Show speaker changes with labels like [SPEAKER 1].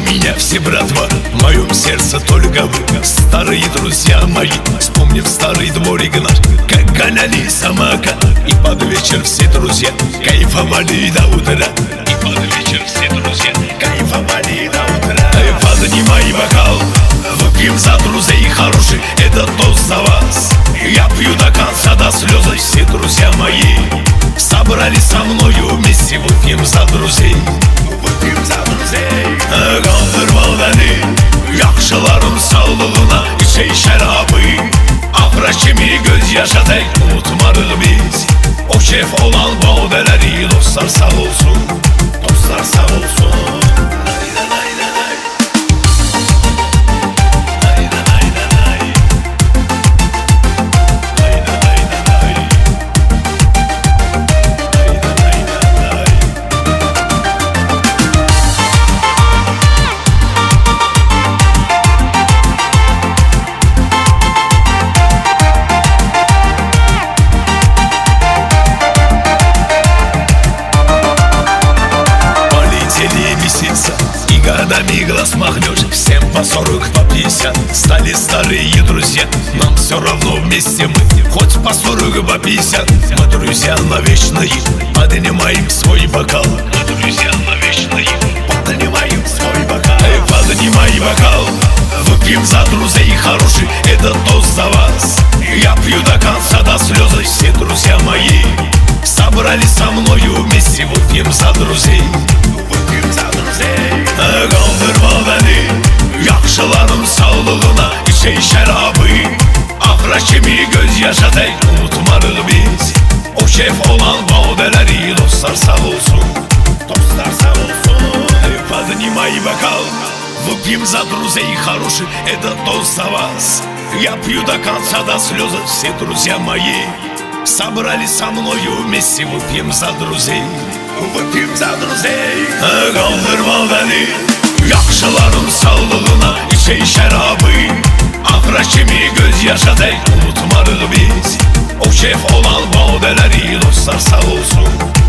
[SPEAKER 1] меня все, братва, в моем сердце только вы, старые друзья мои. Вспомним старый дворик наш, как гоняли самокат, и под вечер все друзья кайфовали до утра. И под вечер все друзья кайфовали до утра. Поднимай бокал, выпьем за друзей хороших, это тост за вас. Я пью до конца, до слезы, все друзья мои собрались со мною вместе, выпьем за друзей. Выпьем за друзей. Kaldırmalı yakşılarım sağlığına, içey şərabı, Afraşimi göz yaşatak unutmarıq biz. O şef olan badeləri, dostlar sağ olsun, dostlar sağ olsun. И годами глаз махнешь, всем по 40, по 50. Стали старые друзья, нам все равно вместе мы, хоть по 40, по 50. Мы друзья навечные, поднимаем свой бокал. Мы друзья навечные, поднимаем свой бокал. Поднимай бокал, выпьем за друзей хороших, это тост за вас. Я пью до конца, до слезы, все друзья мои собрались со мною вместе, выпьем за друзей. Выпьем за друзей. Kaldırmalı yakşılarım sağlığına, içey şərabı, Afraşimi göz yaşatak unutmarıq biz. O şef olan badeləri, dostlar sağ olsun, dostlar sağ olsun. Поднимай бокал, выпьем за друзей хороших, это тост за вас. Я пью до конца, до слезы, все друзья мои собрались со мною вместе, выпьем за друзей. Выпьем за друзей. Kaldırmalı yakşılarım sağlığına, içey şərabı, Afraşimi göz yaşatak unutmarıq biz. O şef olan badeləri, dostlar sağ olsun.